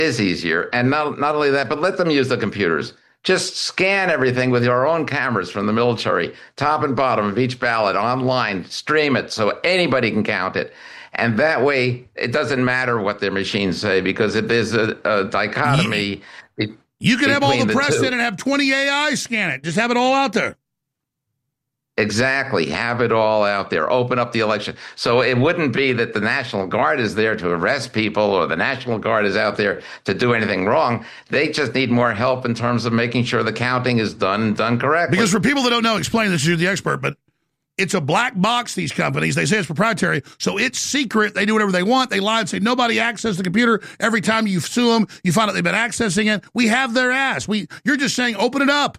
is easier. And not only that, but let them use the computers. Just scan everything with your own cameras from the military, top and bottom of each ballot online, stream it so anybody can count it. And that way, it doesn't matter what their machines say, because if there's a dichotomy. You could have all the press in and have 20 AI scan it. Just have it all out there. Exactly. Have it all out there. Open up the election. So it wouldn't be that the National Guard is there to arrest people or the National Guard is out there to do anything wrong. They just need more help in terms of making sure the counting is done and done correctly. Because for people that don't know, explain this, you're the expert, but it's a black box, these companies. They say it's proprietary, so it's secret. They do whatever they want. They lie and say nobody accessed the computer. Every time you sue them, you find out they've been accessing it. We have their ass. You're just saying open it up.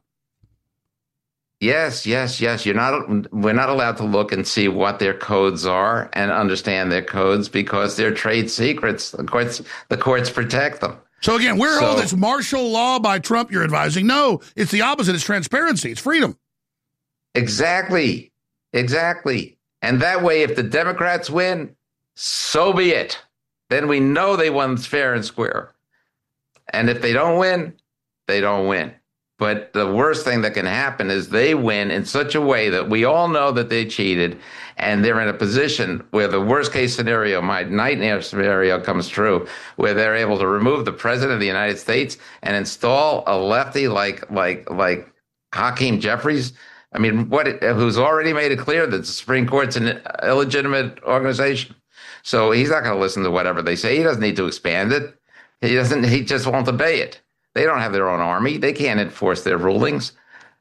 Yes. We're not allowed to look and see what their codes are and understand their codes because they're trade secrets. The courts protect them. So again, all this martial law by Trump you're advising. No, it's the opposite. It's transparency. It's freedom. Exactly. And that way, if the Democrats win, so be it. Then we know they won fair and square. And if they don't win, they don't win. But the worst thing that can happen is they win in such a way that we all know that they cheated, and they're in a position where the worst case scenario, my nightmare scenario, comes true, where they're able to remove the president of the United States and install a lefty like Hakeem Jeffries. I mean, who's already made it clear that the Supreme Court's an illegitimate organization. So he's not going to listen to whatever they say. He doesn't need to expand it. He just won't obey it. They don't have their own army. They can't enforce their rulings.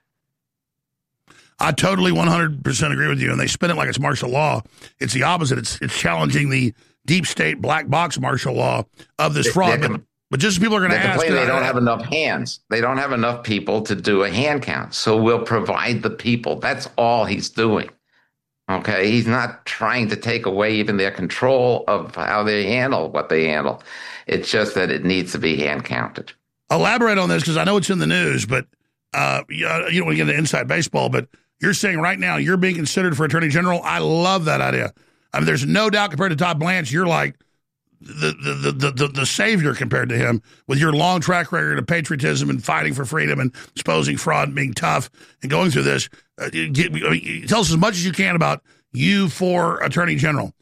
I totally 100% agree with you, and they spin it like it's martial law. It's the opposite. It's challenging the deep state black box martial law of this fraud. But just as people are going to ask. They don't have enough hands. They don't have enough people to do a hand count. So we'll provide the people. That's all he's doing. Okay? He's not trying to take away even their control of how they handle what they handle. It's just that it needs to be hand counted. Elaborate on this, because I know it's in the news, but you don't want to get into inside baseball, but you're saying right now you're being considered for Attorney General. I love that idea. I mean, there's no doubt compared to Todd Blanche, you're like the savior compared to him with your long track record of patriotism and fighting for freedom and exposing fraud and being tough and going through this. Tell us as much as you can about you for Attorney General.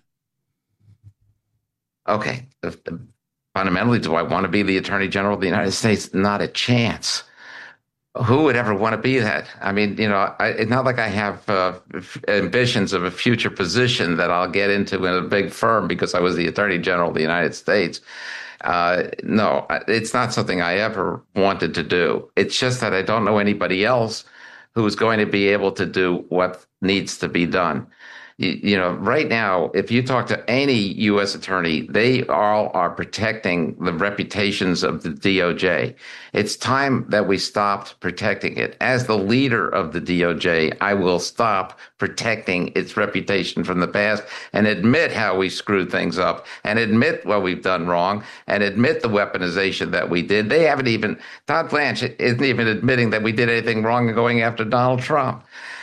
Okay. Fundamentally, do I want to be the Attorney General of the United States? Not a chance. Who would ever want to be that? I mean, it's not like I have ambitions of a future position that I'll get into in a big firm because I was the Attorney General of the United States. No, it's not something I ever wanted to do. It's just that I don't know anybody else who is going to be able to do what needs to be done. Right now, if you talk to any U.S. attorney, they all are protecting the reputations of the DOJ. It's time that we stopped protecting it. As the leader of the DOJ, I will stop protecting its reputation from the past and admit how we screwed things up and admit what we've done wrong and admit the weaponization that we did. Todd Blanche isn't even admitting that we did anything wrong in going after Donald Trump.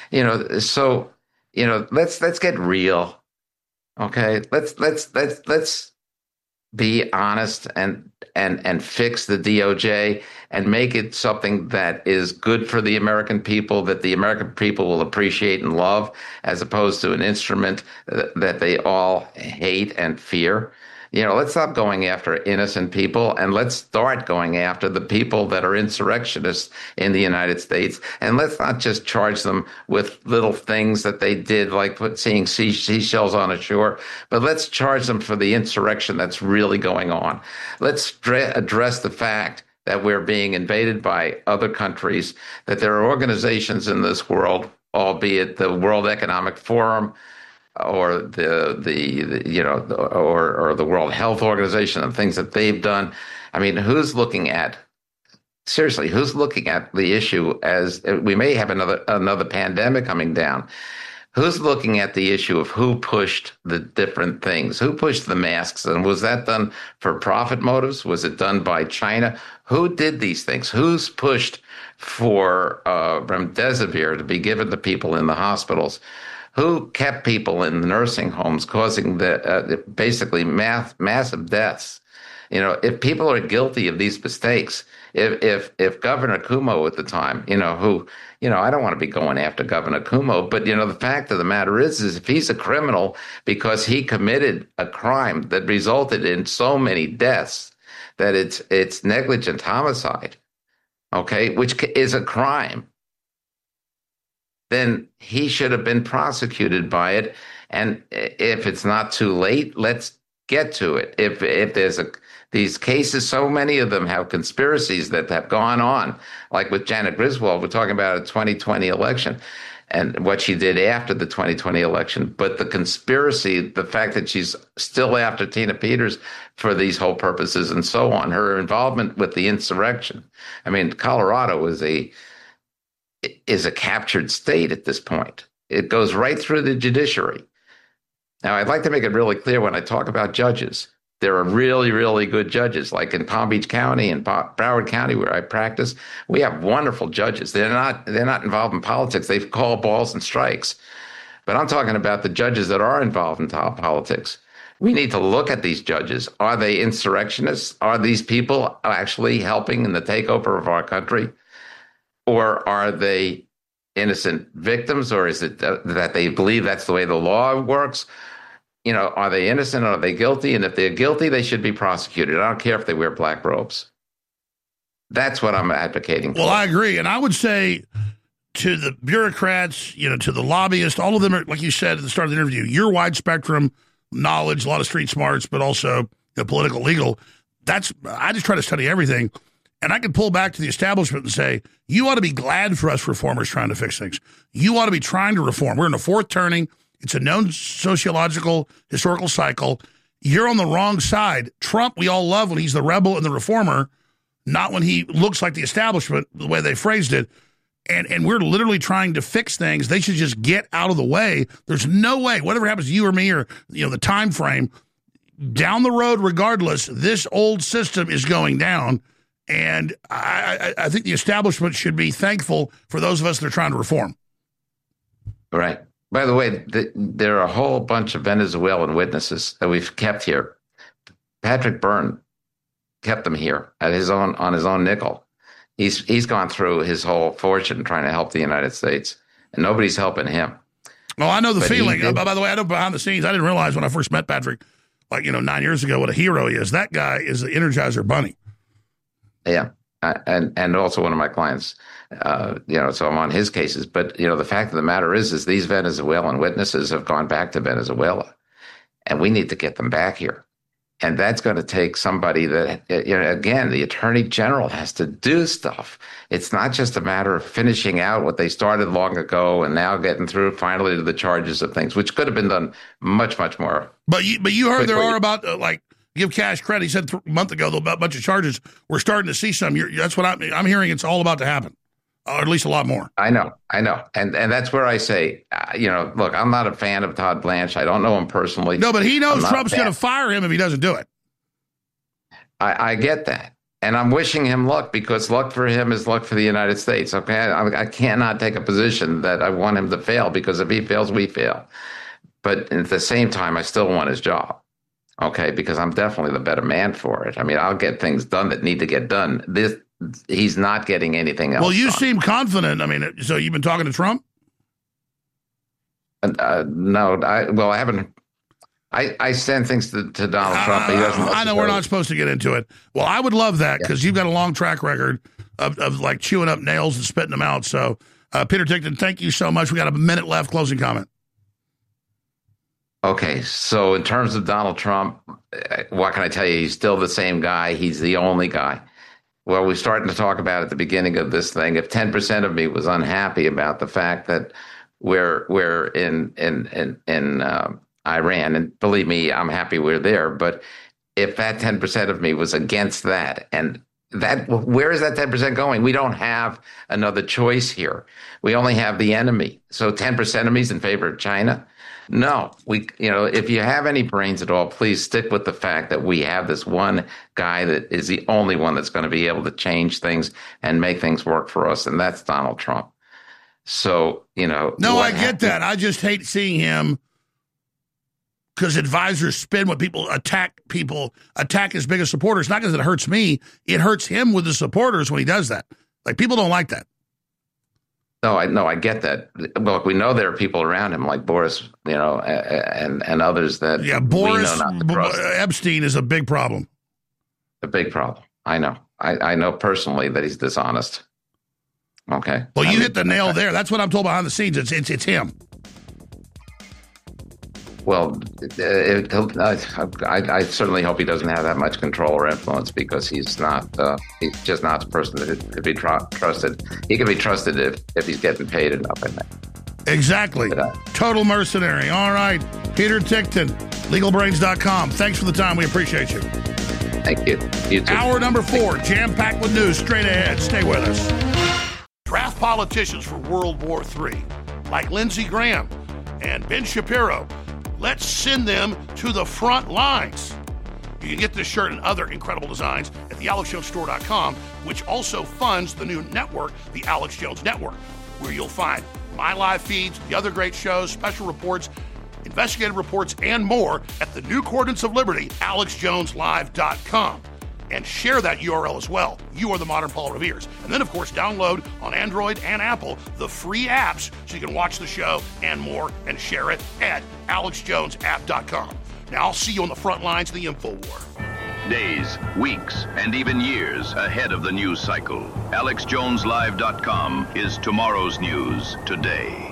Let's get real. Okay. Let's be honest and fix the DOJ and make it something that is good for the American people, that the American people will appreciate and love, as opposed to an instrument that they all hate and fear. Let's stop going after innocent people and let's start going after the people that are insurrectionists in the United States. And let's not just charge them with little things that they did, like seeing seashells on a shore, but let's charge them for the insurrection that's really going on. Let's address the fact that we're being invaded by other countries, that there are organizations in this world, albeit the World Economic Forum, or the World Health Organization and things that they've done. I mean, who's looking at the issue as we may have another pandemic coming down? Who's looking at the issue of who pushed the different things? Who pushed the masks? And was that done for profit motives? Was it done by China? Who did these things? Who's pushed for remdesivir to be given to people in the hospitals? Who kept people in the nursing homes, causing basically massive deaths? If people are guilty of these mistakes, if Governor Cuomo at the time, I don't want to be going after Governor Cuomo, but the fact of the matter is if he's a criminal because he committed a crime that resulted in so many deaths that it's negligent homicide, okay, which is a crime, then he should have been prosecuted by it. And if it's not too late, let's get to it. If there's these cases, so many of them have conspiracies that have gone on, like with Janet Griswold. We're talking about a 2020 election and what she did after the 2020 election. But the conspiracy, the fact that she's still after Tina Peters for these whole purposes and so on, her involvement with the insurrection. I mean, Colorado is a captured state at this point. It goes right through the judiciary. Now, I'd like to make it really clear when I talk about judges, there are really, really good judges. Like in Palm Beach County and Broward County, where I practice, we have wonderful judges. They're not involved in politics. They call balls and strikes. But I'm talking about the judges that are involved in politics. We need to look at these judges. Are they insurrectionists? Are these people actually helping in the takeover of our country? Or are they innocent victims? Or is it that they believe that's the way the law works? Are they innocent or are they guilty? And if they're guilty, they should be prosecuted. I don't care if they wear black robes. That's what I'm advocating for. Well, I agree. And I would say to the bureaucrats, to the lobbyists, all of them are, like you said at the start of the interview, your wide spectrum knowledge, a lot of street smarts, but also political, legal. I just try to study everything. And I can pull back to the establishment and say, you ought to be glad for us reformers trying to fix things. You ought to be trying to reform. We're in the fourth turning. It's a known sociological, historical cycle. You're on the wrong side. Trump, we all love when he's the rebel and the reformer, not when he looks like the establishment, the way they phrased it. And we're literally trying to fix things. They should just get out of the way. There's no way, whatever happens to you or me or the time frame, down the road, regardless, this old system is going down. And I think the establishment should be thankful for those of us that are trying to reform. Right. By the way, there are a whole bunch of Venezuelan witnesses that we've kept here. Patrick Byrne kept them here on his own nickel. He's gone through his whole fortune trying to help the United States, and nobody's helping him. Well, I know the feeling. By the way, I know behind the scenes, I didn't realize when I first met Patrick, 9 years ago, what a hero he is. That guy is the Energizer Bunny. Yeah. And also one of my clients, so I'm on his cases. But, the fact of the matter is these Venezuelan witnesses have gone back to Venezuela, and we need to get them back here. And that's going to take somebody that, again, the attorney general has to do stuff. It's not just a matter of finishing out what they started long ago and now getting through finally to the charges of things, which could have been done much, much more. But you heard there are about, give Cash credit. He said a month ago, a bunch of charges. We're starting to see some. That's what I'm hearing. It's all about to happen, or at least a lot more. I know. And that's where I say, look, I'm not a fan of Todd Blanche. I don't know him personally. No, but he knows Trump's going to fire him if he doesn't do it. I get that. And I'm wishing him luck because luck for him is luck for the United States. Okay. I cannot take a position that I want him to fail because if he fails, we fail. But at the same time, I still want his job. Okay, because I'm definitely the better man for it. I mean, I'll get things done that need to get done. He's not getting anything else. Well, you done. seem confident. I mean, so you've been talking to Trump? No, I haven't. I send things to Donald Trump. He doesn't. I know we're not supposed to get into it. Well, I would love that because you've got a long track record of like chewing up nails and spitting them out. So, Peter Tickton, thank you so much. We got a minute left. Closing comment. Okay, so in terms of Donald Trump, what can I tell you? He's still the same guy. He's the only guy. Well, we're starting to talk about at the beginning of this thing. If 10% of me was unhappy about the fact that we're in Iran, and believe me, I'm happy we're there. But if that 10% of me was against that, and where is that 10% going? We don't have another choice here. We only have the enemy. So 10% of me is in favor of China. No, if you have any brains at all, please stick with the fact that we have this one guy that is the only one that's going to be able to change things and make things work for us, and that's Donald Trump. So, No, I get that. I just hate seeing him because advisors spin when people attack his biggest supporters. Not because it hurts me. It hurts him with the supporters when he does that. Like, people don't like that. No, I get that. Look, we know there are people around him like Boris, and others that Boris we know not to trust. Epstein is a big problem. A big problem. I know. I know personally that he's dishonest. Okay. Well, you hit the nail there. That's what I'm told behind the scenes. It's him. Well, I certainly hope he doesn't have that much control or influence, because he's just not the person that could be trusted. He can be trusted if he's getting paid enough, I think. Exactly. Total mercenary. All right. Peter Tickton, legalbrains.com. Thanks for the time. We appreciate you. Thank you. You too. Hour number 4, jam-packed with news straight ahead. Stay with us. Draft politicians for World War III, like Lindsey Graham and Ben Shapiro. Let's send them to the front lines. You can get this shirt and other incredible designs at thealexjonesstore.com, which also funds the new network, the Alex Jones Network, where you'll find my live feeds, the other great shows, special reports, investigative reports, and more at the new Coordinates of Liberty, alexjoneslive.com. And share that URL as well. You are the modern Paul Revere's. And then, of course, download on Android and Apple the free apps so you can watch the show and more, and share it at alexjonesapp.com. Now, I'll see you on the front lines of the InfoWar. Days, weeks, and even years ahead of the news cycle. AlexJonesLive.com is tomorrow's news today.